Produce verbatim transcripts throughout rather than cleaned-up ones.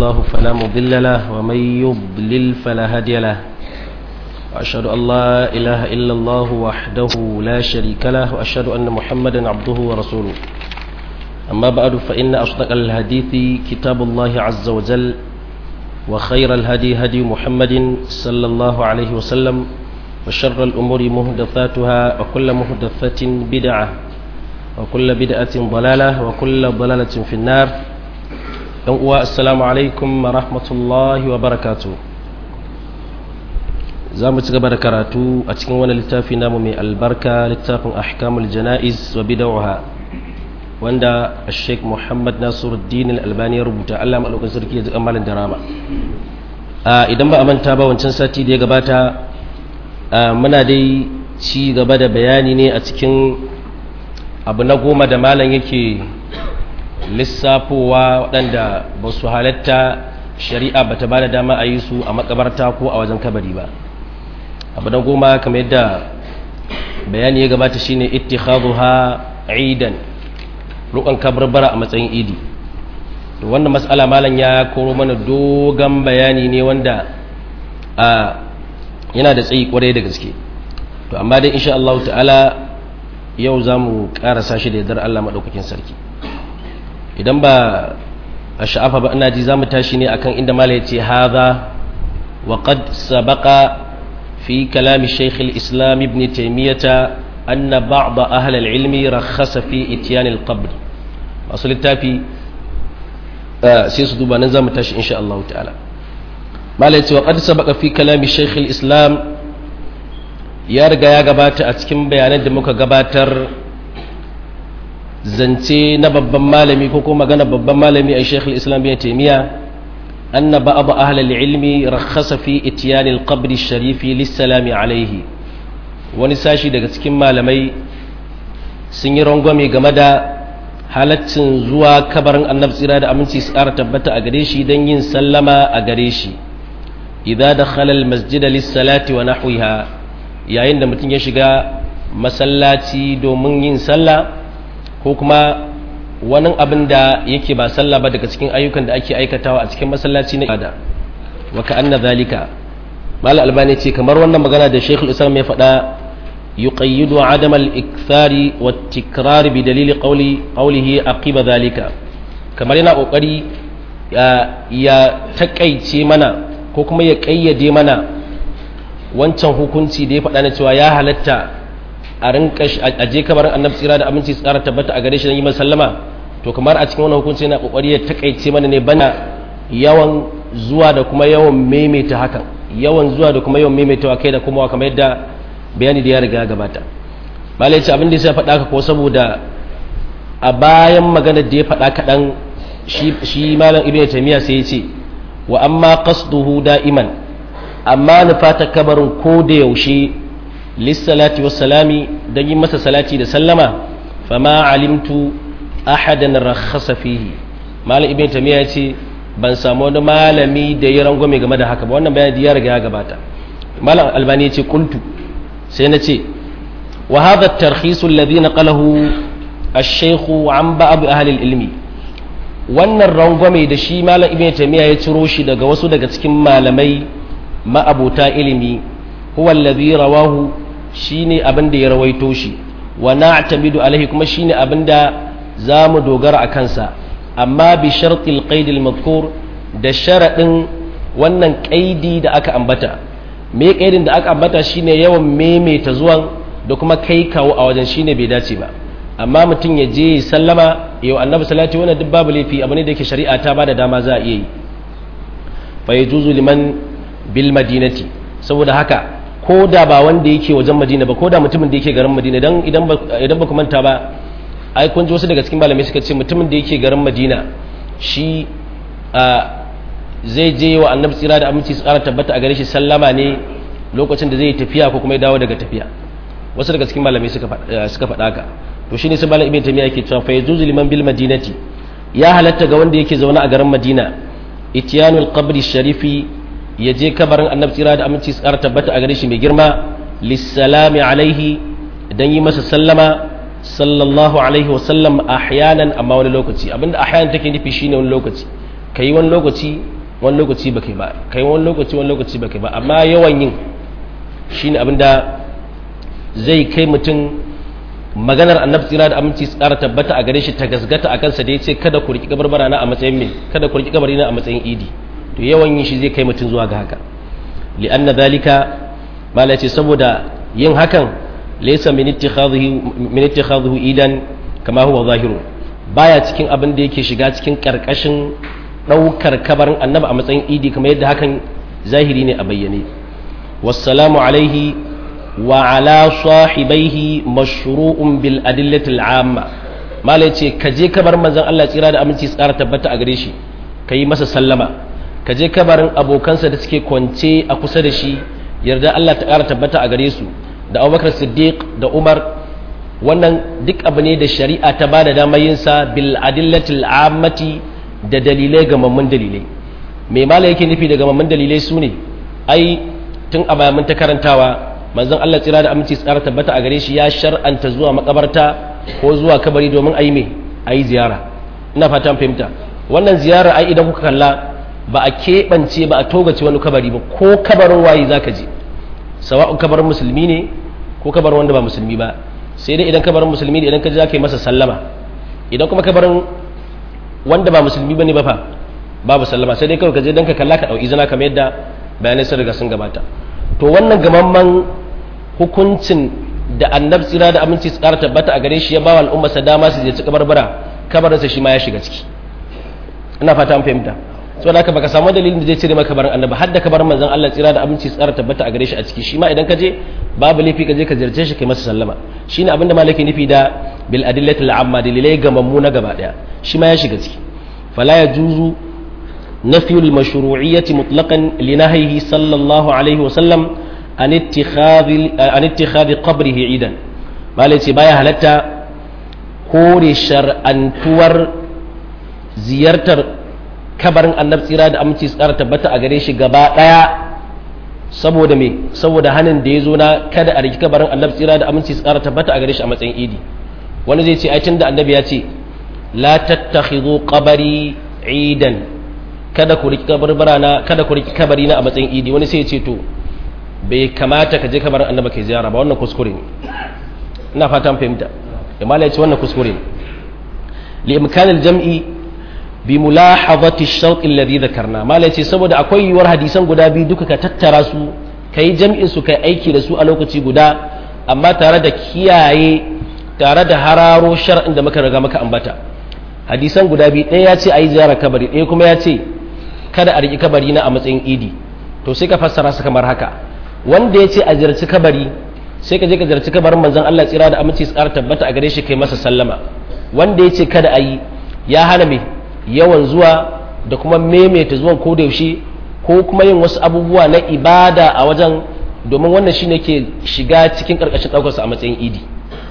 الله فلا مضل له ومن يضلل فلا هادي له وأشهد أن لا إله إلا الله وحده لا شريك له وأشهد أن محمدا عبده ورسوله أما بعد فإن أصدق الحديث كتاب الله عز وجل وخير الهدي هدي محمد صلى الله عليه وسلم وشر الأمور محدثاتها وكل محدثة بدعة وكل بدعة ضلالة وكل ضلالة في النار. السلام عليكم ورحمة الله وبركاته. zamu ci gaba da karatu a cikin wani littafi namu mai albarka, littafin ahkamul janaiz wa bid'ah wanda Sheikh Muhammad Nasiruddin Al-Albani ya rubuta. Allah madaukakin sarki ya ji amalan darama. Idan ba a manta ba wancan sati da ya gabata muna dai ci gaba da bayani ne a cikin abu na goma da malam yake lissafowa waɗanda ba su halatta shari'a ba ta ba da dama a yi su a makabarta ko a wajen kabari ba. abu na goma kamar yadda bayani ya gabata shine ittikhadhuha aidan, rukan kabarbara a matsayin idi. to wannan mas'ala malam ya koro mana dogon bayani ne wanda a yana da tsayi kwarai da gaske. to amma dai insha Allah ta'ala yau zamu karasa shi da yardar Allah madaukakin sarki. idan ba a sha'afa ba ina ji zamu tashi ne akan inda malam ya ce hadha wa qad sabaqa في كلام الشيخ الإسلام ابن تيمية أن بعض أهل العلم رخص في إتيان القبر. أصل التافي سيصدو بنظام تاش إن شاء الله تعالى. ما ليت وقد سبق في كلام الشيخ الإسلام يرجع يا جبات أتكلم بيانات دمك جباتر زنتي نبب مالمي كوكو ما جنب بب مالمي الشيخ الإسلام ابن تيمية أن بعض أهل العلم رخص في إتيان القبر الشريف للسلام عليه. ونساشي daga cikin malamai sun yi rangwame game da halaccin zuwa kabarin annabi tsira da aminci su ƙara tabbata a gare shi don yin sallama a gare shi idza dakhala almasjid lis-salati wa nahwiha, yayin da mutum ya shiga masallaci domin yin sallah ko kuma wani abin da yake ba sallah ba daga cikin ayyukan da ake aikatawa a cikin masallaci na ibada. wa ka'anna zalika, mal albani ce kamar wannan magana da Sheikhul Islam ya faɗa, yuqayyidu adam al-ikthari wa tikrar bi dalil qawli qawlihi aqiba zalika, kamar yana kokari ya, ya takaice mana ko kuma ya kayyade mana wancan hukunci da ya faɗa na cewa ya halatta a rinka aje kamar annabi tsira da aminci tsara tabbata a gare shi dan yi masallama. to kamar a cikin wannan hukunci yana kokari ya takaice mana ne bana yawan zuwa da kuma yawan maimaita hakan, yawan zuwa da kuma yawan maimaitawa kai da kuma kamar yadda bayani da ya riga ya gabata. malai ce abin da ya faɗa ka ko saboda a bayan maganar da ya faɗa kaɗan shi shi malam ibnu taymiya sai ya ce wa amma qasduhu da'iman, amma nufata kabarin ko da yaushe lissalati wassalami dan yi masa salati da sallama, fama alimtu ahadan rakhasa fihi. malam ibn tamiya yace ban samu wani malami da ya rangwame game da haka ba. wannan bayani ya riga ya gabata. malam albani yace qultu, sai nace wa hadha at-tarkhis alladhi naqalahu ash-shaykh an ba'd ahli al-ilmi, wannan rangwame da shi malam ibn tamiya ya ciro shi daga wasu daga cikin malamai ma'abuta ilimi, huwa alladhi rawahu, shine abin da ya rawaito shi, wa na'tamidu alaihi, kuma shine abin da za mu dogara a kansa, amma bi shartil qaidil madhkur, da sharadin wannan qaidi da aka ambata. me qaidin da aka ambata shine yawan maimaita zuwan da kuma kai kawo a wajen, shine bai dace ba. amma mutum ya je sallama yau annabi salati wannan duk babu laifi, abu ne da yake shari'a ta bada dama za a iya yi. fa yajuzu liman bil madinati, saboda haka ko da ba wanda yake wajen madina ba, ko da mutumin da yake garin madina, dan idan ba idan ba ku manta ba, ai kun ji wasu daga cikin malamai suka ce mutumin da yake garin madina shi zai je wa annabi tsira da aminci tsara tabbata a gare shi sallama ne lokacin da zai tafiya ko kuma ya dawo daga tafiya. wasu daga cikin malamai suka suka faɗa ka. to shine sai malam ibn tamiya yake cewa fa yajuzu liman bil madinati, ya halatta ga wanda yake zaune a garin madina, ityanul qabri sharifi, ya je kabarin annabi tsira da aminci tsara tabbata a gare shi mai girma, lissalami alaihi, dan yi masa sallama sallallahu alaihi wasallam ahyanan, amma wani lokaci. abinda ahyanan take nufi shine wani lokaci, kai wani lokaci wani lokaci ba kai ba kai wani lokaci wani lokaci ba kai ba amma yawan yin shine abinda zai kai mutum maganar annabi tsira da aminci tsara tabbata a gare shi ta gasgata a kansa da ya ce kada ku riki kabarbara na a matsayin me kada ku riki kabari na a matsayin idi to yawan yin shi zai kai mutum zuwa ga haka li'anna dhalika mala ce saboda yin hakan laysa min ittikhadhihi min ittikhadhihi idan kama huwa zahiru baya cikin abin da yake shiga cikin karkashin daukar kabarin annabi a matsayin idi kamar yadda hakan zahiri ne a bayyane wassalamu alaihi wa ala sahibaihi mashru'un bil adillati al'amma malai ce ka je kabarin manzon Allah tsira da aminci tsara tabbata a gare shi kai masa sallama ka je kabarin abokansa da suke kwance a kusa da shi yarda Allah ta ƙara tabbata a gare su da Abubakar Siddiq da Umar wannan duk abu ne da shari'a ta bada damar yin sa bil adillati al'ammati da dalilai ga mamman dalilai me malai yake nufi da gamamman dalilai sune ai tun a baya mun ta karantawa manzon Allah tsira da aminci tsara tabbata a gare shi ya shar'anta zuwa makabarta ko zuwa kabari domin ayi me ayi ziyara ina fata an fahimta wannan ziyara ai idan kuka kalla ba a keɓance ba a togace wani kabari ba ko kabarin waye zaka je sawa'un kabarin musulmi ne ko kabarin wanda ba musulmi ba sai dai idan kabarin musulmi ne idan ka je zaka yi masa sallama idan kuma kabarin wanda ba musulmi bane ba fa babu sallama sai dai kawai ka je dan ka kalla ka dau izina kamar yadda bayanai sun riga sun gabata to wannan gamamman hukuncin da annabi tsira da aminci tsara tabbata a gare shi ya bawa al'umma sa dama su je ci kabarbara kabarinsa shi ma ya shiga ciki ina fata an fahimta saboda haka baka samu dalilin da zai cire maka kabarin annabi har da kabarin manzon Allah tsira da aminci tsara tabbata a gare shi a ciki shi ma idan ka je babu laifi ka je ka ziyarce shi kai masa sallama shine abin da malaki nufi da bil adillatil amma dalilai gamammu na gaba daya shi ma ya shiga ciki fala yajuzu nafyul mashru'iyyati mutlaqan li nahyihi sallallahu alaihi wa sallam an ittikhadhi an ittikhadhi qabrihi idan malai ce baya halatta kore shar'antuwar ziyartar kabarin annabi tsira da aminci tsara tabbata a gare shi gaba daya saboda me saboda hanin da ya zo na kada a riki kabarin annabi tsira da aminci tsara tabbata a gare shi a matsayin idi wani zai ce ai tunda annabi ya ce la tattakhidhu qabari idan kada ku riki kabarbarana kada ku riki kabari na a matsayin idi wani sai ya ce to bai kamata ka je kabarin annabi kai ziyara ba wannan kuskure ne ina fata an fahimta imala ya ce wannan kuskure ne li imkanil jam'i bi mulahadati ash-shart alladhi dhakarna mala yace saboda akwai yiwuwar hadisan guda biyu duka ka tattara su kai jam'in su kai aiki da su a lokaci guda amma tare da kiyaye tare da hararo shar'in da muka riga maka ambata hadisan guda biyu ɗaya ya ce ayi ziyarar kabari ɗaya kuma ya ce kada a riki kabari na a matsayin idi to sai ka fassara su kamar haka wanda ya ce a ziyarci kabari sai ka je ka ziyarci kabarin manzon Allah tsira da aminci tsara tabbata a gare shi kai masa sallama wanda ya ce kada a yi ya hana me yawan zuwa da kuma maimaita zuwan ko da yaushe ko kuma yin wasu abubuwa na ibada a wajen domin wannan shine ke shiga cikin karkashin daukarsa a matsayin idi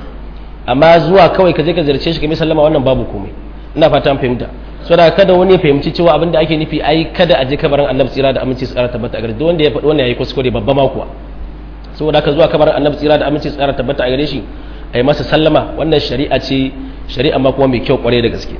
amma zuwa kawai ka je ka ziyarce shi kai sallama wannan babu komai ina fata an fahimta saboda kada wani ya fahimci cewa abin da ake nufi ai kada a je kabarin annabi tsira da aminci tsara tabbata a gare duk wanda ya faɗi wannan yayi kuskure babba ma kuwa saboda haka zuwa kabarin annabi tsira da aminci tsara tabbata a gare shi ai masa sallama wannan shari'a ce shari'a ma kuma mai kyau kware da gaske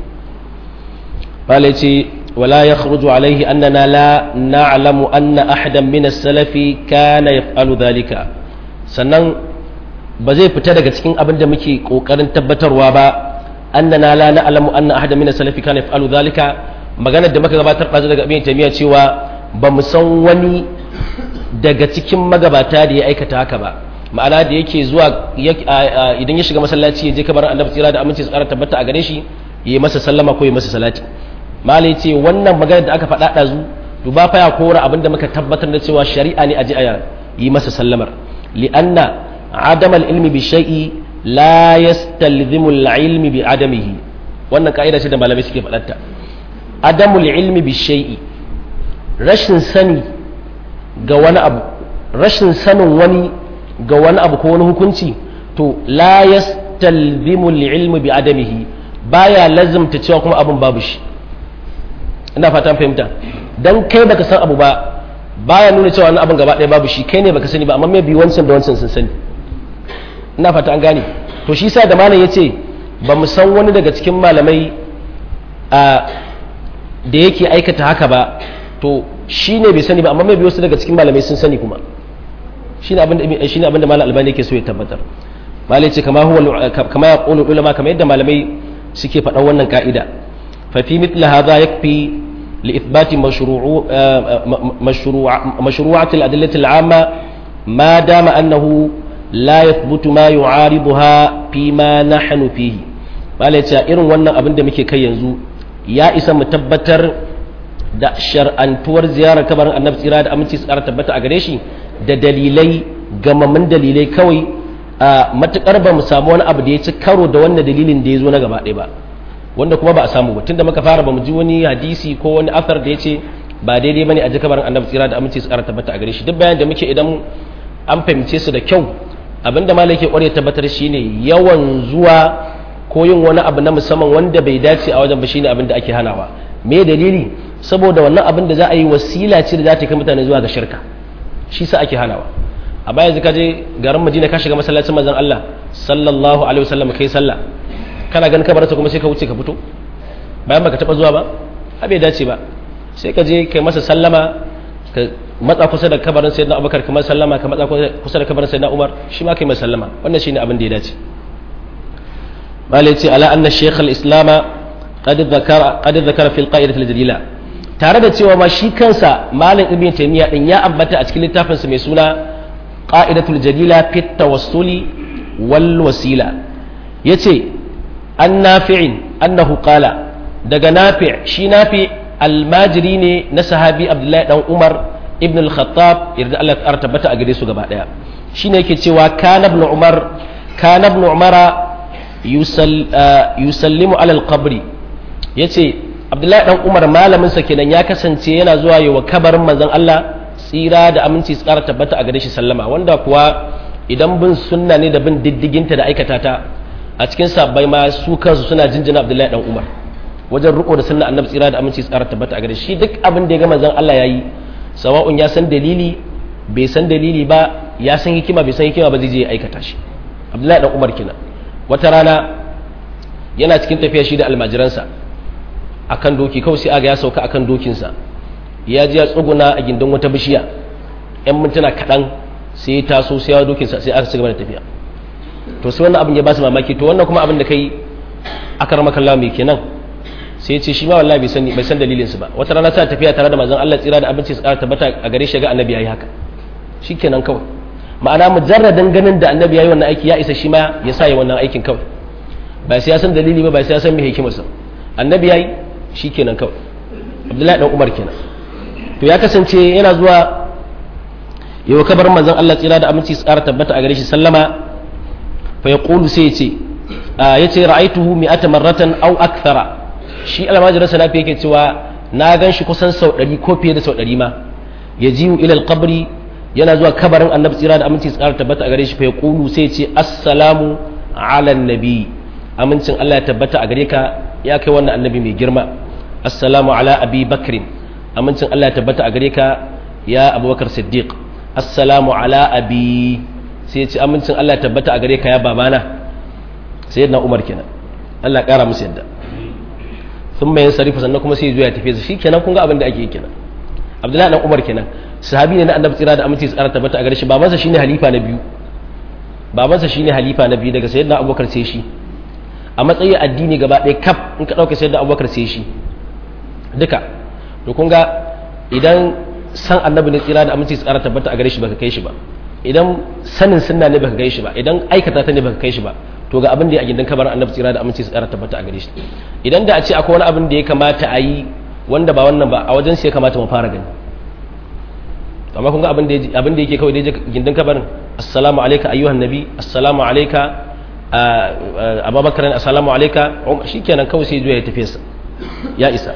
bala yace wala yakhruju alaihi annana la na'lamu anna ahadan min as-salafi kana yaf'alu dhalika sannan ba zai fita daga cikin abin da muke kokarin tabbatarwa ba annana la na'lamu anna ahadan min as-salafi kana yaf'alu dhalika maganar da muka gabatar da daga ibn taymiya cewa ba mu san wani daga cikin magabata da ya aikata haka ba ma'ana da yake zuwa idan ya shiga masallaci ya je kabarin annabi tsira da aminci tsara tabbata a gare shi yi masa sallama ko yi masa salati malai ce wannan magana da aka faɗa ɗazu duba fa ya kora abinda muka tabbatar da cewa shari'a ne a ji a yi masa sallamar li'anna adam al-ilmi bi shay'i la yastalzimu al-ilmi bi adamihi wannan ka'ida ce da malamai suke faɗarta adamul ilmi bi shay'i rashin sani ga wani abu rashin sanin wani ga wani abu ko wani hukunci to la yastalzimu al-ilmi bi adamihi baya lazimta cewa kuma abun babu shi ina fatan fahimta dan kai baka san abu ba baya nuna cewa wannan abun gaba ɗaya babu shi kai ne baka sani ba amma me bi wancan da wancan sun sani ina fata an gane to shi yasa da malam yace ba mu san wani daga cikin malamai a da yake aikata haka ba to shine bai sani ba amma mai biyo su daga cikin malamai sun sani kuma shine abin da shine abin da malam albani yake so ya tabbatar malai ce kama huwa kama ya qulu ulama kamar yadda malamai suke faɗan wannan ka'ida fa fi mithla hadha yakfi li ithbati mashru'u mashru'a mashru'at al-adillah al-'amma ma dama annahu la yathbutu ma yu'aribuha fi ma nahnu fihi malai ce irin wannan abin da muke kai yanzu ya isa mu tabbatar da shar'antuwar ziyarar kabarin annabi tsira da aminci su ƙara tabbata a gare shi da dalilai gamammun dalilai kawai a matukar ba mu samu wani abu da ya ci karo da wannan dalilin da ya zo na gaba ɗaya ba wanda kuma ba a samu ba tunda muka fara ba mu ji wani hadisi ko wani athar da ya ce ba daidai bane a ji kabarin annabi tsira da aminci su ƙara tabbata a gare shi duk bayan da muke idan an fahimce su da kyau abinda malai ke ƙware tabbatar shine yawan zuwa ko yin wani abu na musamman wanda bai dace a wajen ba shine abin da ake hanawa me dalili saboda wannan abin da za a yi wasila ce da za ta kai mutane zuwa ga shirka shi sa ake hanawa a baya zaka je garin Madina ka shiga masallacin manzon Allah sallallahu alaihi wasallam kai sallah kana ganin kabarinsa kuma sai ka wuce ka fito bayan baka taba zuwa ba a bai dace ba sai ka je kai masa sallama ka matsa kusa da kabarin sayyidina Abubakar kamar sallama ka matsa kusa da kabarin sayyidina Umar shi ma kai masa sallama wannan shine abin da ya dace malai ce ala anna shaykh al-islam qad dhakara qad dhakara fi al-qa'idah al-jalila tare da cewa ma shi kansa malam ibn taymiya din ya ambata a cikin littafin sa mai suna qa'idatul jalila fi tawassuli wal wasila yace an nafi'in annahu qala daga nafi' shi nafi' almajiri ne na sahabi abdullahi dan umar ibn al-khattab yarda Allah ya tabbata a gare su gaba daya shine yake cewa kana ibn umar kana ibn umara yusallimu ala al-qabri yace abdullahi dan umar malamin sa kenan ya kasance yana zuwa yi wa kabarin manzon Allah tsira da aminci su ƙara tabbata a gare shi sallama wanda kuwa idan bin sunna ne da bin diddiginta da aikata ta a cikin sabbai ma su kansu suna jinjina abdullahi dan umar wajen riko da sunna annabi tsira da aminci su ƙara tabbata a gare shi duk abin da ya ga manzon Allah yayi sawa'un ya san dalili bai san dalili ba ya san hikima bai san hikima ba zai je ya aikata shi abdullahi dan umar kenan wata rana yana cikin tafiya shi da almajiransa akan doki kawai sai aga ya sauka akan dokinsa ya ji ya tsuguna a gindin wata bishiya yan mintuna kaɗan sai ya taso sai ya dokinsa sai aka ci gaba da tafiya to sai wannan abin ya ba su mamaki to wannan kuma abin da kai aka rama kallon mai kenan sai ya ce shi ma wallahi bai san bai san dalilin su ba wata rana sai tafiya tare da manzon Allah tsira da abinci tsara tabbata a gare shi ga annabi yayi haka shikenan kawai ma'ana mujarradan ganin da annabi yayi wannan aiki ya isa shi ma ya sa ya wannan aikin kawai ba sai ya san dalili ba ba sai ya san me hikimarsa annabi yayi shikenan kawai Abdullahi dan Umar kenan to ya kasance yana zuwa yau kabar manzon Allah tsira da aminci tsara tabbata a gare shi sallama fa yaqulu sai yace yace ra'aituhu mi'ata marratan aw akthara shi almajirin sa nafi yake cewa na gan shi kusan sau ɗari ko fiye da sau ɗari ma yajiu ila alqabri yana zuwa kabarin annabi tsira da aminci tsara tabbata a gare shi fa yaqulu sai yace assalamu ala annabi amincin Allah ya tabbata a gare ka ya kai wannan annabi mai girma assalamu ala abi bakrin amincin Allah ya tabbata a gare ka ya abubakar siddiq assalamu ala abi sai ya ce amincin Allah ya tabbata a gare ka ya babana sai yadda umar kenan Allah ya kara musu yadda sun bayan sarifa sannan kuma sai zuwa ya tafi shi kenan kun ga abin da ake yi kenan abdullahi dan umar kenan sahabi ne na annabi tsira da aminci tsara tabbata a gare shi babansa shine halifa na biyu babansa shine halifa na biyu daga sayyidina abubakar sai shi a matsayin addini gaba ɗaya kaf in ka ɗauka sayyidina abubakar sai shi duka to kun ga idan san annabi ne tsira da aminci tsara tabbata a gare shi baka kai shi ba idan sanin sunna ne baka kai shi ba idan aikata ta ne baka kai shi ba to ga abin da ya a gindin kabarin annabi tsira da aminci tsara tabbata a gare shi idan da a ce akwai wani abin da ya kamata a yi wanda ba wannan ba a wajen sai ya kamata mu fara gani amma kun ga abin da abin da yake kawai da gindin kabarin assalamu alayka ayyuhan nabi assalamu alayka abubakar assalamu alayka shikenan kawai sai zuwa ya tafi sa ya isa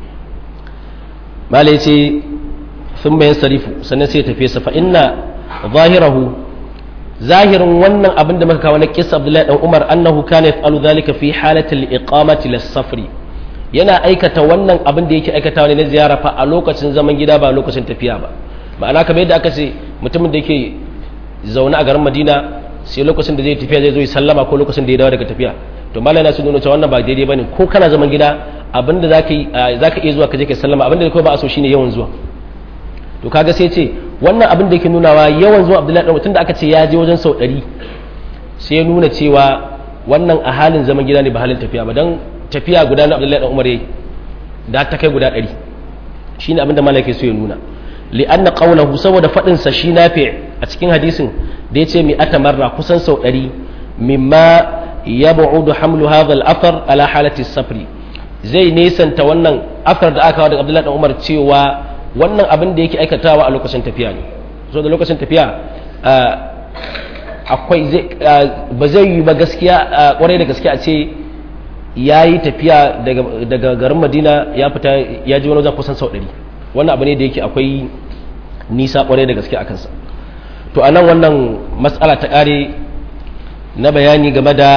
malai ce sun bayan sarifu sannan sai tafiye sa fa inna zahirahu zahirin wannan abin da muka kawo na kissa Abdullahi dan Umar annahu kana yaf'alu dhalika fi halati al-iqamati lis-safri yana aikata wannan abin da yake aikatawa ne na ziyara fa a lokacin zaman gida ba lokacin tafiya ba ma'ana kamar yadda aka ce mutumin da yake zaune a garin Madina sai lokacin da zai tafiya zai zo ya sallama ko lokacin da ya dawo daga tafiya to malai na su nuna cewa wannan ba daidai bane ko kana zaman gida abinda zaka yi zaka iya zuwa ka je kai sallama abinda kai ba a so shine yawan zuwa to kaga sai ce wannan abin da yake nunawa yawan zuwa Abdullahi dan tunda aka ce ya je wajen sau ɗari sai ya nuna cewa wannan a halin zaman gida ne ba halin tafiya ba dan tafiya guda na Abdullahi dan Umar yayi da ta kai guda ɗari shine abin da malaka so ya nuna li'anna qawluhu saboda fadin sa shi nafi a cikin hadisin da yace mi atamarra kusan sau ɗari mimma yab'udu hamlu hadha al-athar ala halati as-safri zai nesanta wannan afar da aka kawo daga Abdullahi dan Umar cewa wannan abin da yake aikatawa a lokacin tafiya ne so da lokacin tafiya akwai ba zai yi ba gaskiya kwarai da gaskiya a ce ya yi tafiya daga garin Madina ya fita ya ji wani wajen kusan sau ɗari wannan abu ne da yake akwai nisa kwarai da gaskiya a kansa to anan wannan matsala ta ƙare na bayani game da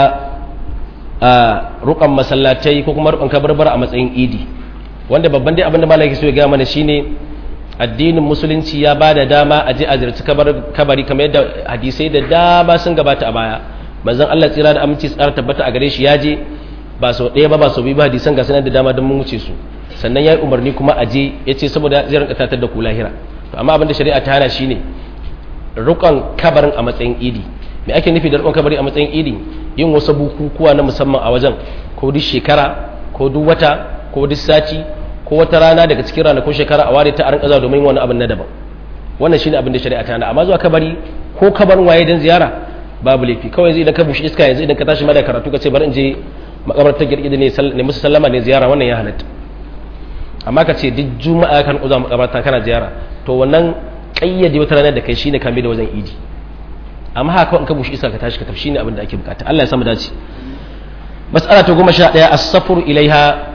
rukan masallatai ko kuma rukan kabarbara a matsayin idi wanda babban dai abin da malaki so ya gaya mana shine addinin musulunci ya ba da dama a je a ziyarci kabari kamar yadda hadisai da dama sun gabata a baya manzon Allah tsira da aminci tsara tabbata a gare shi ya je ba sau ɗaya ba ba sau biyu ba hadisan ga sanar da dama don mun wuce su sannan ya yi umarni kuma a je ya ce saboda zai rinka tatar da ku lahira to amma abin da shari'a ta hana shine rukan kabarin a matsayin idi me ake nufi da rukan kabari a matsayin idi yin wasu bukukuwa na musamman a wajen ko duk shekara ko duk wata ko duk sati ko wata rana daga cikin ranakun shekara a ware ta a rinka zuwa domin wani abin na daban wannan shine abin da shari'a ta hana amma zuwa kabari ko kabarin waye dan ziyara babu laifi kawai yanzu idan ka bushi iska yanzu idan ka tashi ma da karatu ka ce bari in je makabartar girgida ne ne musu sallama ne ziyara wannan ya halatta amma ka ce duk juma'a kan uza makabarta kana ziyara to wannan kayyade wata rana da kai shine kame da wajen idi amma haka in ka bushi iska ka tashi ka tafi shine abin da ake bukata Allah ya samu dace mas'ala ta goma sha ɗaya as-safru ilaiha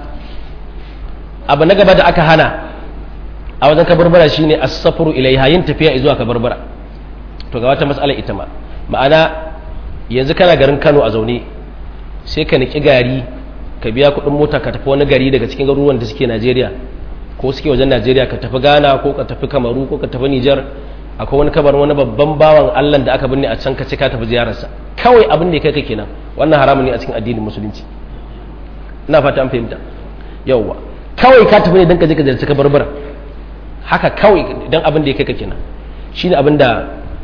abu na gaba da aka hana a wajen kabarbara shine as-safru ilaiha yin tafiya zuwa kabarbara to ga wata mas'ala ita ma ma'ana yanzu kana garin Kano a zaune sai ka niki gari ka biya kuɗin mota ka tafi wani gari daga cikin garuruwan da suke Najeriya ko suke wajen Najeriya ka tafi Ghana ko ka tafi Kamaru ko ka tafi Niger akwai wani kabarin wani babban bawan Allah da aka binne a can ka ce ka tafi ziyararsa kawai abin da ya kai ka kenan wannan haramun ne a cikin addinin musulunci ina fata an fahimta yawwa kawai ka tafi ne dan ka je ka ziyarci kabarbara haka kawai dan abin da ya kai ka kenan shine abin da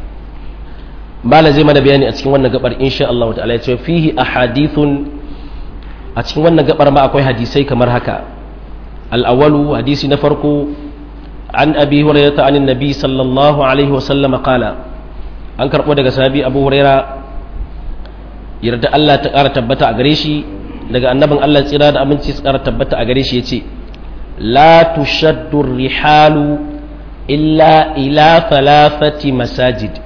mala zai mana bayani a cikin wannan gabar insha Allah ta'ala ya ce fihi ahadithun a cikin wannan gabar ma akwai hadisai kamar haka al-awwalu hadisi na farko an abi hurairah an annabi sallallahu alaihi wa sallam qala an karbo daga sahabi abu hurairah yarda Allah ta kara tabbata a gare shi daga annabin Allah tsira da aminci su kara tabbata a gare shi yace la tushaddu rihalu illa ila thalathati masajid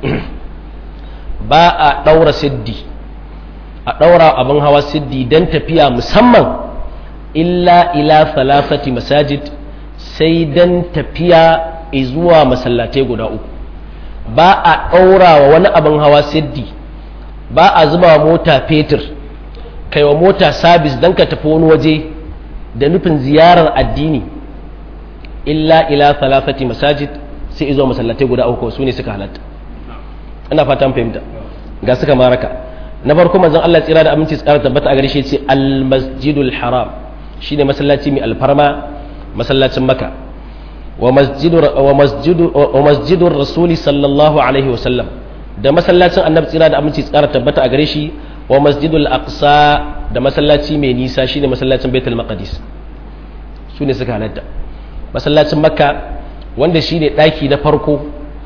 ba a ɗaura siddi a ɗaura abin hawa siddi don tafiya musamman illa ila falafati masajid sai don tafiya zuwa masallatai guda uku ba a ɗaura wa wani abin hawa siddi ba a zuba wa mota fetur kai wa mota sabis don ka tafi wani waje da nufin ziyarar addini illa ila falafati masajid sai zuwa masallatai guda uku su ne suka halatta ina fatan fahimta ga suka maraka na farko manzon Allah tsira da aminci tsara tabbata a gare shi ce al-masjidul haram shine masallaci mai alfarma masallacin Makka wa masjidur wa masjidu wa masjidur rasuli sallallahu alaihi wasallam da masallacin annabi tsira da aminci tsara tabbata a gare shi wa masjidul aqsa da masallaci mai nisa shine masallacin baitul maqdis sune suka halatta masallacin Makka wanda shine daki na farko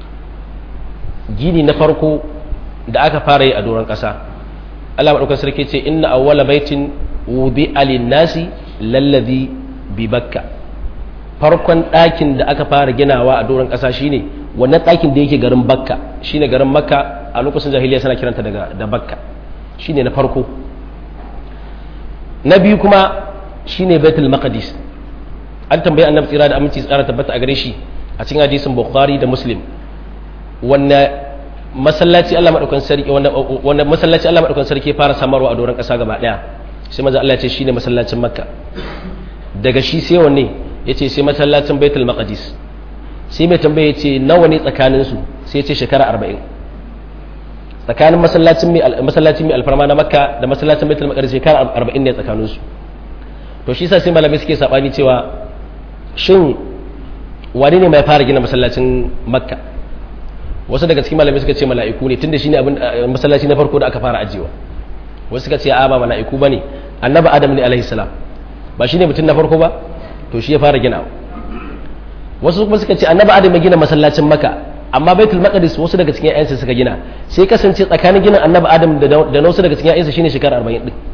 gini na farko da aka fara yi a doron ƙasa Allah maɗaukar sarki ce inna awwala baitin wudi alin nasi lallazi bi bakka farkon ɗakin da aka fara ginawa a doron ƙasa shine wannan ɗakin da yake garin bakka shine garin makka a lokacin jahiliya suna kiranta daga da bakka shine na farko na biyu kuma shine baitul maqdis an tambayi annabi tsira da aminci tsara tabbata a gare shi a cikin hadisin bukhari da muslim wanda masallaci Allah madaukan sarki wanda masallaci Allah madaukan sarki fara samarwa a doron kasa gaba daya sai manzo Allah ya ce shine masallacin Makka daga shi sai wanne yace sai masallacin Baitul Maqdis sai mai tambaye yace nawa ne tsakanin su sai yace shekara arba'in tsakanin masallacin mai masallacin mai alfarma na Makka da masallacin Baitul Maqdis shekara arba'in ne tsakanin su to shi sa sai malamai suke sabani cewa shin wani ne mai fara gina masallacin makka? wasu daga cikin malamai suka ce mala'iku ne tunda shine abin masallaci na farko da aka fara ajewa. wasu suka ce a ba mala'iku bane, annabi adam ne alaihi salam, ba shine mutum na farko ba, to shi ya fara gina. wasu kuma suka ce annabi adam ya gina masallacin makka, amma baitul maqdis wasu daga cikin ayyansa suka gina, sai kasance tsakanin ginin annabi adam da na wasu daga cikin ayyansa shine shekara arba'in din.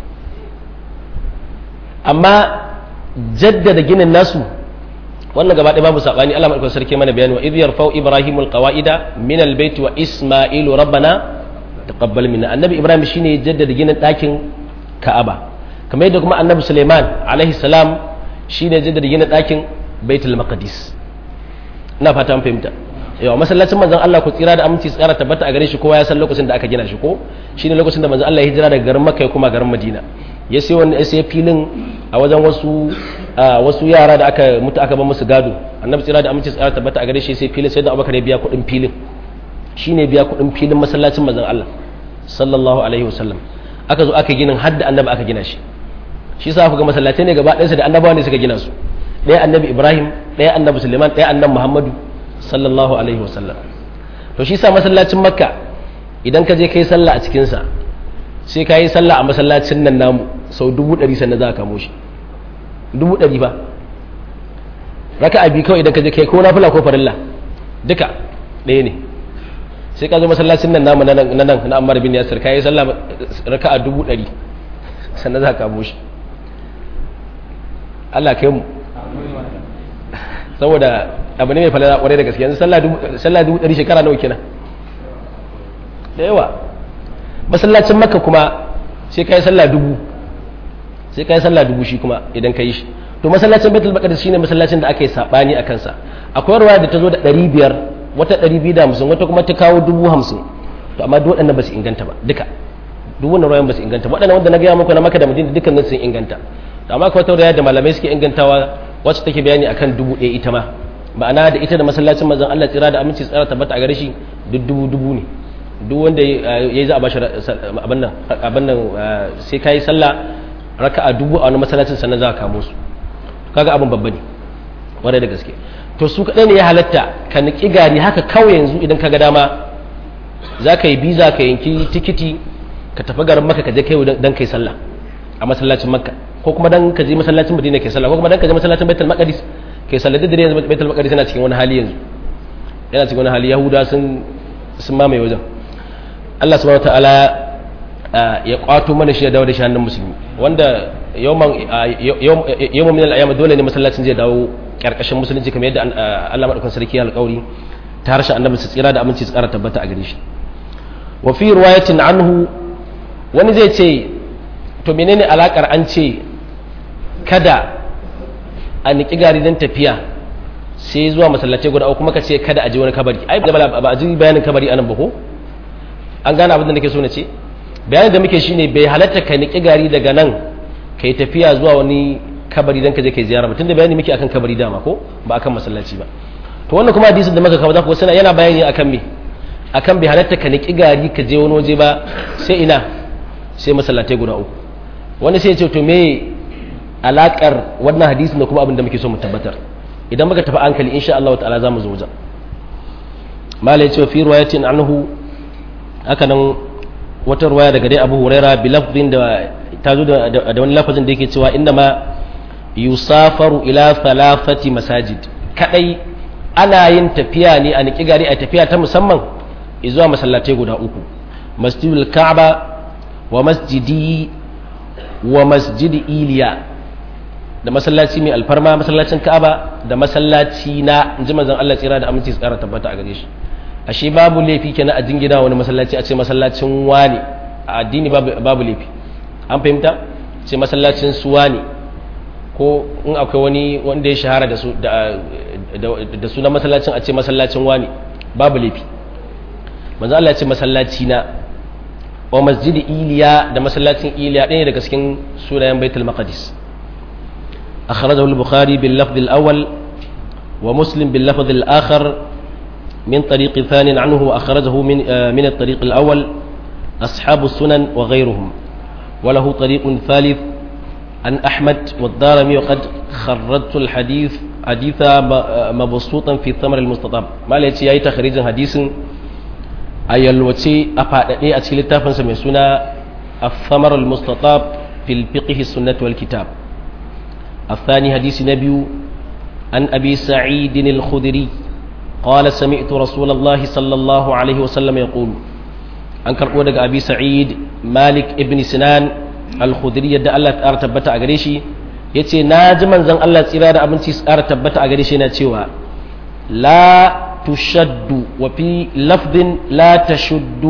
amma jaddada ginin nasu wannan gaba ɗaya babu saɓani. Allah madaukakin sarki mana bayani wa idh yarfa'u ibrahimul qawaida min albayt wa isma'ilu rabbana taqabbal minna. annabi ibrahim shine jaddada ginin ɗakin ka'aba, kamar yadda kuma annabi suleiman alaihi salam shine jaddada ginin ɗakin baitul maqdis. ina fata an fahimta. yawa masallacin manzon Allah ku tsira da aminci tsara tabbata a gare shi, kowa ya san lokacin da aka gina shi ko shine lokacin da manzon Allah ya hijira daga garin Makka ya kuma garin Madina, ya sai wani sai filin a wajen wasu wasu yara da aka mutu aka ba musu gado. annabi tsira da aminci tsara tabbata a gare shi sai filin sai da Abubakar ya biya kuɗin filin, shine biya kuɗin filin masallacin manzon Allah sallallahu alaihi wasallam. aka zo aka ginin hadda annabi aka gina shi. shi sa ku ga masallatai ne gaba ɗayansu da annabawa ne suka gina su, ɗaya annabi Ibrahim, ɗaya annabi Suleiman, ɗaya annabi Muhammadu sallallahu alaihi wasallam. to shi sa masallacin Makka idan ka je kai sallah a cikin sa sai ka yi sallah a masallacin nan namu sau dubu ɗari sannan za ka kamo shi. dubu ɗari ba raka abi kawai idan ka je kai ko nafila ko farilla duka ɗaya ne. sai ka zo masallacin nan namu na nan na Ammar bin Yasir ka yi sallah raka a dubu ɗari sannan za ka kamo shi. Allah kai mu, saboda abu ne mai falala kwarai da gaske. yanzu sallah dubu ɗari shekara nawa kenan? da yawa. masallacin Makka kuma sai ka yi sallah dubu sai ka yi sallah dubu shi kuma idan ka yi shi. to masallacin Baitul Maqdis shine masallacin da aka yi sabani a kansa. akwai ruwaya da ta zo da ɗari biyar, wata ɗari biyu da hamsin, wata kuma ta kawo dubu hamsin. to amma duk waɗannan ba su inganta ba duka, duk wannan ruwayan ba su inganta. waɗannan wanda na gaya muku na Makka da Madina dukkan sun inganta. to amma akwai wata ruwaya da malamai suke ingantawa wacce take bayani akan dubu ɗaya ita ma, ma'ana da ita da masallacin manzon Allah tsira da aminci tsara tabbata a gare shi duk dubu dubu ne. duk wanda ya yi za a bashi abin nan abin nan sai ka yi sallah raka'a dubu a wani masallacin sannan za ka kamo su. kaga abin babba ne wadai da gaske. to su kaɗai ne ya halatta ka niƙi gari haka kawai yanzu idan ka ga dama za ka yi biza ka yanki tikiti ka tafi garin Makka ka je kai dan kai sallah a masallacin Makka, ko kuma dan ka je masallacin Madina kai sallah, ko kuma dan ka je masallacin Baitul Maqdis kai sallah. da dare yanzu Baitul Maqdis yana cikin wani hali yanzu yana cikin wani hali Yahuda sun sun mamaye wajen. Allah subhanahu wataala ya kwato mana shi ya dawo da shi hannun musulmi, wanda yawman yawman min al-ayyam dole ne masallacin zai dawo karkashin musulunci kamar yadda Allah madaukakin sarki ya alƙawari ta harshen annabi su tsira da aminci su ƙara tabbata a gare shi. wa fi riwayatin anhu, wani zai ce to menene alakar an ce kada a niki gari don tafiya sai zuwa masallaci guda kuma ka ce kada a je wani kabari? ai ba a ji bayanin kabari anan ba ko? an gane abin da nake so na ce. bayanin da muke shine bai halatta ka niki gari daga nan ka yi tafiya zuwa wani kabari don ka je ka yi ziyara ba, tunda bayani muke akan kabari dama ko ba akan masallaci ba. to wannan kuma hadisin da muka kawo za ku sana yana bayani akan me, akan bai halatta ka niki gari ka je wani waje ba sai ina sai masallatai guda uku. wani sai ya ce to me alakar wannan hadisin da kuma abin da muke so mu tabbatar? idan muka tafi hankali insha Allah ta'ala za mu zo wajen. mala ya ce fi riwayatin anhu, haka nan wata ruwaya daga dai Abu Huraira bi lafzin da ta zo da wani lafazin da yake cewa inna ma yusafaru ila thalathati masajid, kadai ana yin tafiya ne a niki gari a tafiya ta musamman zuwa masallatai guda uku: masjidul Ka'aba wa masjidi wa masjidi Iliya, da masallaci mai alfarma masallacin Ka'aba da masallaci na inji manzon Allah tsira da aminci tsara tabbata a gare shi. ashe babu laifi kenan a jingina wani masallaci a ce masallacin wani, a addini babu laifi. an fahimta? ce masallacin su wani, ko in akwai wani wanda ya shahara da su da sunan masallacin a ce masallacin wani, babu laifi. manzo Allah ya ce masallaci na wa masjidi Iliya, da masallacin Iliya ɗaya daga cikin sunayen Baitul Maqdis. akhrajahu al-Bukhari bil lafz al-awwal wa Muslim bil lafz al-akhar من طريق ثاني عنه وأخرجه من من الطريق الأول أصحاب السنن وغيرهم، وله طريق ثالث an Ahmad wa Darimi wa qad kharrajtu al-hadith haditha mabsutan fi thamar al-mustatab malai yace yayi takhrijin hadisin ayalwace a fadade a cikin littafin sa mai suna al-thamar al-mustatab fil fiqh as-sunnah wal kitab الثاني حديث نبي عن أبي سعيد الخدري قال سمعت رسول الله صلى الله عليه وسلم يقول أنكر قولك أبي سعيد مالك ابن سنان الخدري يدى الله تأرى تبتا أغريشي يتي ناجما زن الله تأرى أبنتي تأرى تبتا أغريشي ناتيوا لا تشد وفي لفظ لا تشد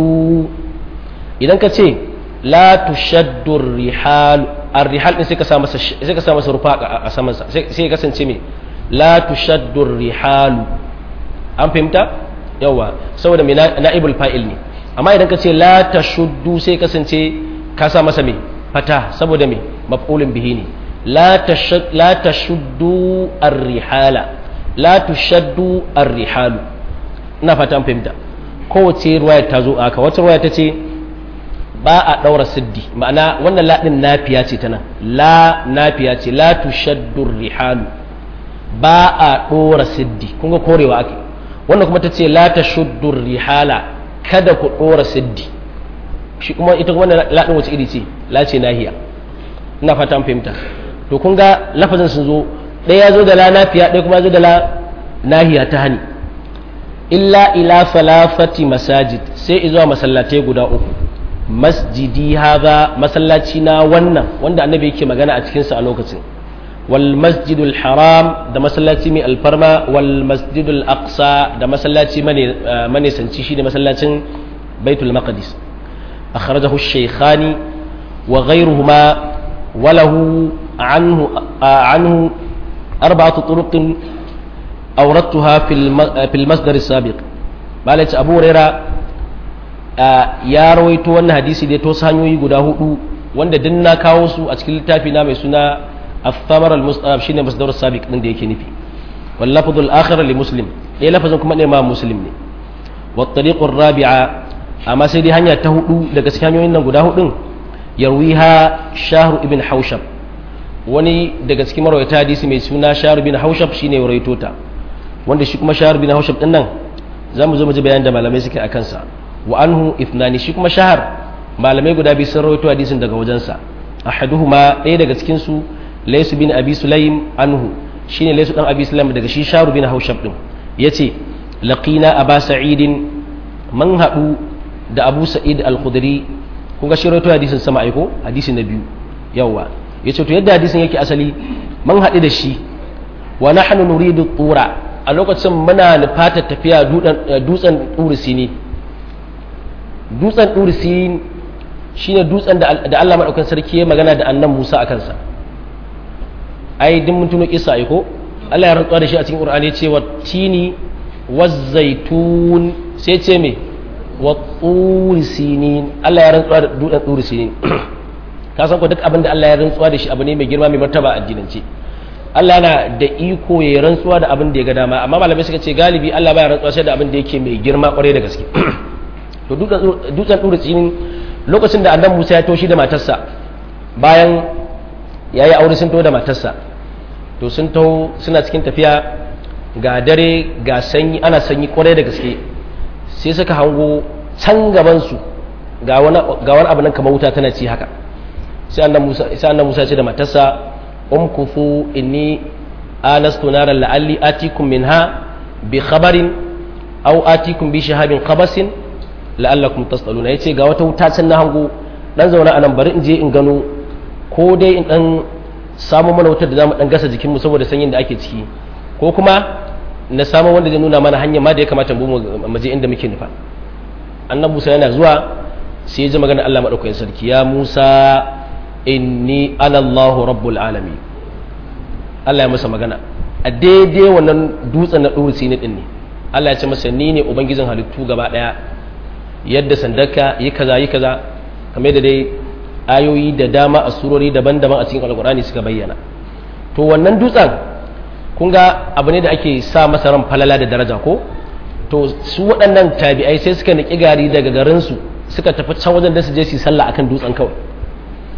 إذا كتي لا تشد الرحال الرحال إن سيكا سامس رفاق أسامس سيكا سنتمي لا تشد الرحال أم فهمت؟ يوا سوى من نائب الفائل ني أما إذا كتي لا تشد سيكا سنتي كاسا مسمي فتاه سبو دمي مفعول به ني لا تشد لا تشد الرحال لا تشد الرحال ina fata an fahimta kowace ruwaya ta zo aka wata ruwaya ta ce ba a ɗaura siddi ma'ana wannan laɗin nafiya ce ta nan la nafiya ce la tushaddu rihalu ba a ɗora siddi kun ga korewa ake wannan kuma ta ce la tashuddu rihala kada ku ɗora siddi shi kuma ita kuma wannan laɗin wace iri ce la ce nahiya ina fata an fahimta to kun ga lafazin sun zo ɗaya ya zo da la nafiya ɗaya kuma ya zo da la nahiya ta hani illa ila falafati masajid sai izuwa masallatai guda uku masjidi haza masallaci na wannan wanda annabi yake magana a cikinsa a lokacin wal masjidul haram da masallaci mai alfarma wal masjidul aqsa da masallaci mane sanci shi da masallacin baitul maqdis akhrajahu ash-shaykhani wa ghayruhuma wa lahu anhu anhu arba'atu turuqin awradtuha fil fil masdar as-sabiq malaka abu hurairah ya rawaito wannan hadisi da ta wasu hanyoyi guda hudu wanda din na kawo su a cikin littafi na mai suna al-thamar al-mustarab shine masdar sabiq din da yake nufi wal lafdhu al-akhir li muslim dai lafazin kuma ne ma muslim ne wa at-tariq ar-rabi'a amma sai dai hanya ta hudu daga cikin hanyoyin nan guda hudun yarwiha shahr ibn haushab wani daga cikin marwayata hadisi mai suna shahr ibn haushab shine rawaito ta wanda shi kuma shahr ibn haushab din nan zamu zo mu ji bayanin da malamai suke akan sa wa anhu ithnani shi kuma shahar malamai guda biyu sun rawaito hadisin daga wajensa ahaduhuma ɗaya daga cikin su laysu bin abi sulaim anhu shine laysu dan abi sulaim daga shi sharu bin haushab din yace laqina aba sa'id man hadu da abu sa'id al-khudri kun ga shi rawaito hadisin sama aiko hadisi na biyu yawa yace to yadda hadisin yake asali man hadu da shi wa nahnu nuridu tura a lokacin muna nufatar tafiya dutsen turusi ne dutsen ɗurisi shi ne dutsen da Allah maɗaukan sarki ya magana da annan Musa a kansa ai din mun tuno kisa aiko Allah ya rantsuwa da shi a cikin Qur'ani ya ce wa tini wa zaitun sai ce me wa turisinin Allah ya rantsuwa da dutsen turisinin ka san ko duk abin da Allah ya rantsuwa da shi abu ne mai girma mai martaba a addinance Allah yana da iko ya rantsuwa da abin da ya ga dama amma malamai suka ce galibi Allah baya rantsuwa sai da abin da yake mai girma kwarai da gaske to dutsen ɗura tsinin lokacin da annan musa ya toshi da matarsa bayan ya yi aure sun to da matarsa to sun taho suna cikin tafiya ga dare ga sanyi ana sanyi kwarai da gaske sai suka hango can gabansu ga wani abu nan kamar wuta tana ci haka sai annan musa ce da matarsa umkufu inni anastu naran la'alli atikum minha bi khabarin aw atikum bi shahabin qabasin la'allakum tasdaluna yace ga wata wuta can na hango dan zauna anan bari in je in gano ko dai in dan samu mana wutar da zamu dan gasa jikin mu saboda sanyin da ake ciki ko kuma na samu wanda zai nuna mana hanya ma da ya kamata mu mu je inda muke nufa annabi Musa yana zuwa sai ya ji magana Allah madaukakin sarki ya Musa inni ana Allahu rabbul alamin Allah ya masa magana a daidai wannan dutsen na dutse ne din ne Allah ya ce masa ni ne ubangijin halittu gaba daya yadda sandaka yi kaza yi kaza kamar da dai ayoyi da dama a surori daban-daban a cikin alkur'ani suka bayyana to wannan dutsen kun ga abu ne da ake sa masa ran falala da daraja ko to su waɗannan tabi'ai sai suka niki gari daga garinsu suka tafi can wajen da su je su sallah akan dutsen kawai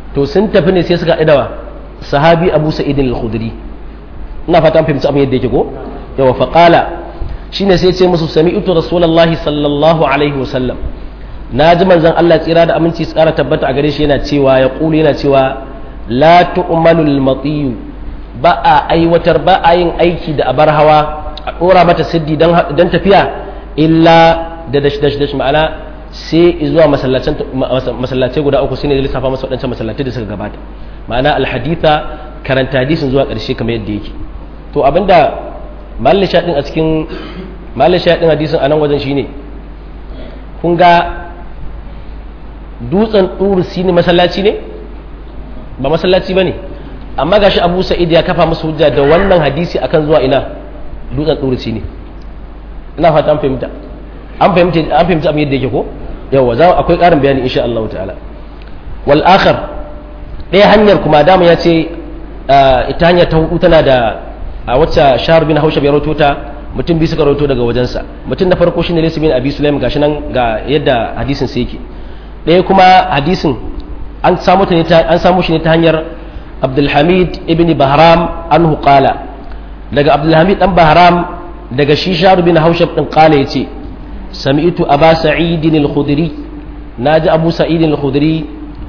to sun tafi ne sai suka haɗu da sahabi Abu Sa'id al-Khudri ina fata an fahimci abin yadda yake ko yawa fa qala shine sai ce musu sami'tu rasulullahi sallallahu alaihi wasallam naji manzon Allah tsira da aminci tsara tabbata a gare shi yana cewa ya kulu yana cewa la tu'malul matiyu ba a aiwatar ba a yin aiki da abar hawa a dora mata siddi dan dan tafiya illa da dash dash dash ma'ana sai zuwa masallacin masallatai guda uku shine lissafa masa wadancan masallatai da suka gabata ma'ana alhaditha karanta hadisin zuwa ƙarshe kamar yadda yake to abinda mallin shaɗin a cikin mallin shaɗin hadisin a nan wajen shine kun ga dutsen ɗuru ne masallaci ne ba masallaci ba ne amma gashi Abu Sa'id ya kafa musu hujja da wannan hadisi akan zuwa ina dutsen ɗuru ne ina fata an fahimta an fahimta an fahimta abin yadda yake ko yawa za akwai ƙarin bayani insha Allah ta'ala wal akhar ɗaya hanyar kuma dama ya ce ita hanyar ta hudu tana da a wacce Shahr bin Haushab ya rawaito ta mutum biyu suka rawaito daga wajensa mutum na farko shine Layth bin Abi Sulaim gashi nan ga yadda hadisin sai yake ɗaya kuma hadisin an samu ta ne ta an samu shi ne ta hanyar Abdul Hamid ibn Bahram anhu qala daga Abdul Hamid dan Bahram daga shi Shahr bin Haushab din qala yace sami'tu Aba Sa'id al-Khudri naji Abu Sa'id al-Khudri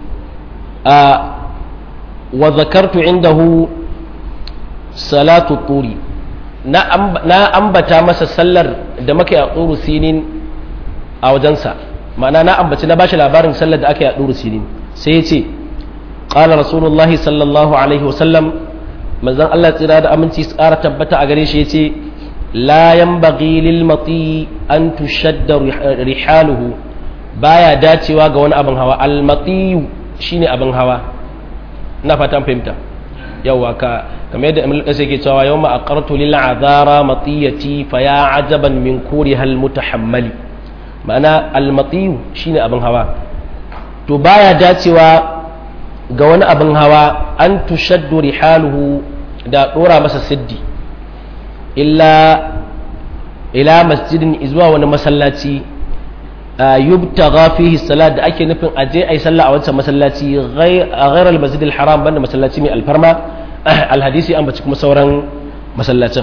wa zakartu indahu salatu turi na ambata masa sallar da muke a turu sinin a wajensa ma'ana na ambaci na bashi labarin sallar da aka yi a turu sinin sai ya ce qala rasulullahi sallallahu alaihi wasallam manzon Allah tsira da aminci tsara tabbata a gare shi ya ce la yanbaghi lil mati an tushadda rihaluhu baya dacewa ga wani abin hawa al mati shine abin hawa ina fatan fahimta yawa ka kamar yadda Imam Al-Qasi yake cewa yawma aqartu lil azara matiyati fa ya ajaban min kuriha al mutahammali ma'ana al matiyu shine abin hawa to baya dacewa ga wani abin hawa an tushaddu rihaluhu da dora masa siddi illa ila masjidin zuwa wani masallaci yubtagha fihi salat da ake nufin aje ai sallah a wancan masallaci ghayr al-masjid al-haram banda masallaci mai alfarma al-hadisi an bace kuma sauran masallacin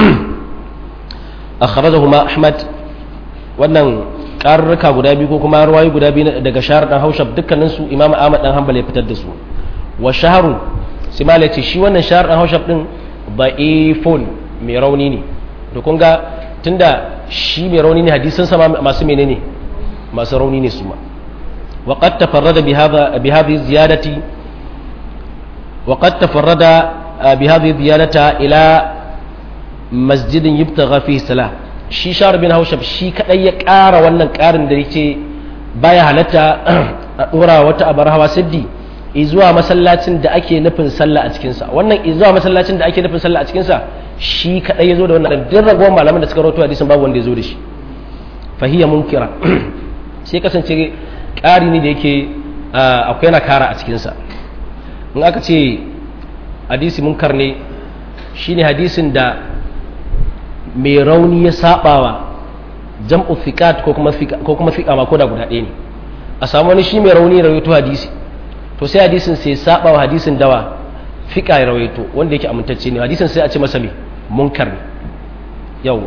akhrajahuma Ahmad wannan qarruka guda biyu ko kuma ruwayi guda biyu daga Shahr dan Haushab dukkanin su Imam Ahmad dan Hanbal ya fitar da su wa shahru simala ce shi wannan Shahr dan Haushab din da'ifun mai rauni ne to kun ga tunda shi mai rauni ne hadisin sa masu menene masu rauni ne su ma وقد تفرد بهذا بهذه الزيادة وقد تفرد بهذه الزيادة إلى مسجد يبتغى فيه الصلاة shi Shahr bin Haushab shi kadai ya ƙara wannan ƙarin da yake baya halatta a dora wata abar hawa siddi izuwa masallacin da ake nufin sallah a cikin sa wannan izuwa masallacin da ake nufin sallah a cikin sa shi kadai ya zo da wannan din ragowar malaman da suka rawaito hadisin babu wanda ya zo da shi fahiya munkira sai kasance ƙari ne da yake akwai na kara a cikinsa in aka ce hadisi munkar ne shine hadisin da mai rauni ya sabawa jam'u fiqat ko kuma fiqa ko kuma fiqa ma ko da guda ɗaya ne a samu wani shi mai rauni rawaito hadisi to sai hadisin sai sabawa hadisin dawa fiqa ya rawaito wanda yake amintacce ne hadisin sai a ce masa me munkar ne yawa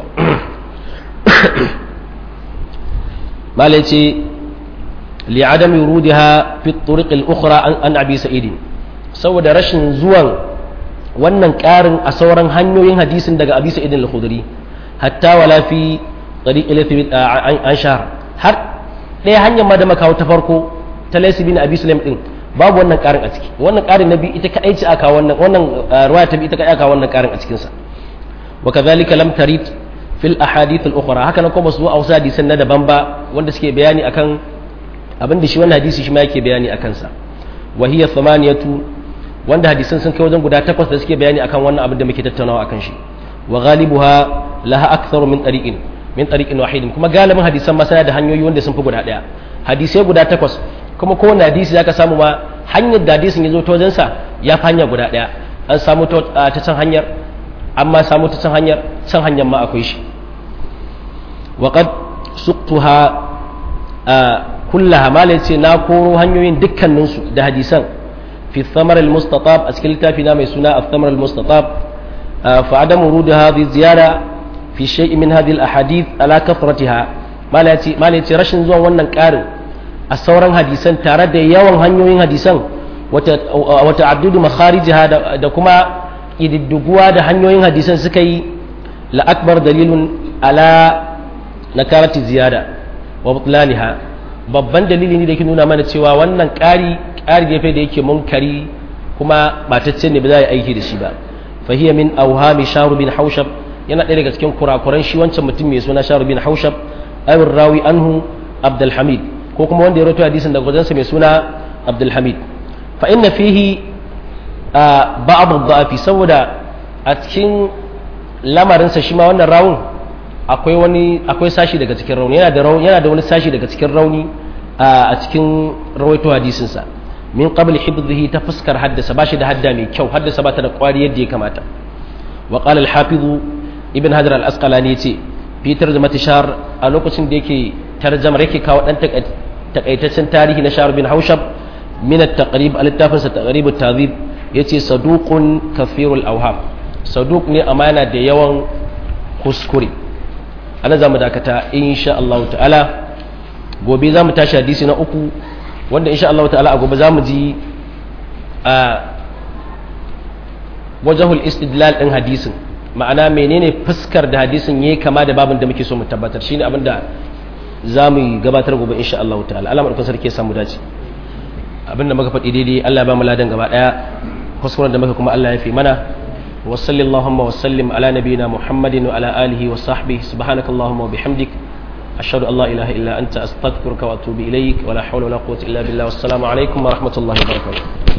malai ce li'adam yurudiha fi turuq al-ukhra an abi sa'id saboda rashin zuwan wannan ƙarin a sauran hanyoyin hadisin daga abi sa'id al-khudri hatta wala fi tariq al-thibit an shahr har ɗaya hanyar ma da makawo ta farko ta laysi bin abi sulaim din babu wannan ƙarin a ciki wannan ƙarin nabi ita kadai ce aka wannan wannan riwaya ta bi ita kadai aka wannan ƙarin a cikin sa wa kadhalika lam tarid fil ahadith al-ukhra haka nan kuma su a wasu hadisan na daban ba wanda suke bayani akan abin da shi wannan hadisi shi ma yake bayani akan sa wa hiya thamaniyatu wanda hadisan sun kai wajen guda takwas da suke bayani akan wannan abin da muke tattaunawa akan shi wa ghalibuha laha aktharu min tariqin min tariqin wahidin kuma galibin hadisan ma sana da hanyoyi wanda sun fi guda daya hadisai guda takwas kuma kowane hadisi zaka samu ma hanyar da hadisin ya zo ta wajen sa ya fi hanya guda daya an samu ta can hanyar amma samu ta can hanyar can hanyar ma akwai shi wa qad suqtuha kullaha malai ce na koro hanyoyin dukkaninsu da hadisan fi thamar al-mustatab a cikin littafi na mai suna al-thamar al-mustatab fa adam wurud hadhihi ziyara fi shay'in min hadhihi al-ahadith ala kathratiha malaci malaci rashin zuwan wannan karin a sauran hadisan tare da yawan hanyoyin hadisan wata wata addudu makharijaha da kuma kididdiguwa da hanyoyin hadisan suka yi la akbar dalilun ala nakarati ziyada wa butlaniha babban dalili ne da yake nuna mana cewa wannan ƙari ƙari gefe da yake munkari kuma batacce ne ba za a yi aiki da shi ba fahiya min awhami sharu bin haushab yana ɗaya daga cikin kurakuran shi wancan mutum mai suna sharu bin haushab ayyur rawi anhu abdul hamid ko kuma wanda ya rawaito hadisin daga wajensa mai suna abdul hamid fa inna fihi ba'd ad-da'fi saboda a cikin lamarinsa shi ma wannan rawun akwai wani akwai sashi daga cikin rauni yana da rauni yana da wani sashi daga cikin rauni a cikin rawaito hadisin sa min qabl hibdhihi ta fuskar haddasa bashi da hadda mai kyau haddasa ba ta da kwari yadda ya kamata wa qala al-hafiz ibn hajar al-asqalani yace fi tarjumat shahr a lokacin da yake tarjamar yake kawo dan takaitaccen tarihi na shahr bin haushab min at-taqrib al-tafsir sa taqrib at-tadhib yace saduqun kathirul awham saduq ne amana da yawan kuskure ana za mu dakata insha Allah ta'ala gobe za mu tashi hadisi na uku wanda insha Allah ta'ala a gobe za mu ji a wajahul istidlal din hadisin ma'ana menene fuskar da hadisin yayi kama da babin da muke so mu tabbatar shine abin da za mu gabatar gobe insha Allah ta'ala Allah madaukakin sarki ya samu dace abinda muka faɗi daidai Allah ya ba mu ladan gaba daya kuskuren da muka kuma Allah ya fi mana وصلى اللهم وسلم على نبينا محمد وعلى آله وصحبه سبحانك اللهم وبحمدك أشهد أن لا إله إلا أنت أستغفرك وأتوب إليك ولا حول ولا قوة إلا بالله والسلام عليكم ورحمة الله وبركاته